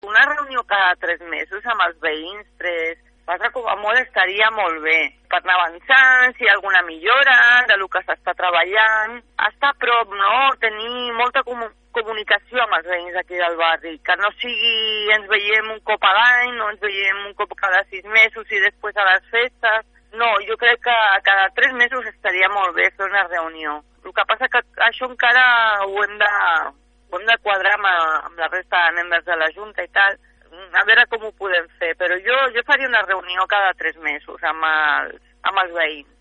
Una reunió cada 3 mesos amb els veïns, 3, passa com a molt estaria molt bé, per anar avançant, si hi ha alguna millora del que s'està treballant, estar a prop, no? Tenir molta comunicació amb els veïns aquí del barri, que no sigui ens veiem un cop a l'any, no ens veiem un cop cada 6 mesos i després a les festes. No, jo crec que cada 3 mesos estaria molt bé fer una reunió. El que passa que això encara ho hem de quadrar amb la resta de membres de la Junta i tal, a veure com ho podem fer, però jo faria una reunió cada 3 mesos amb els veïns.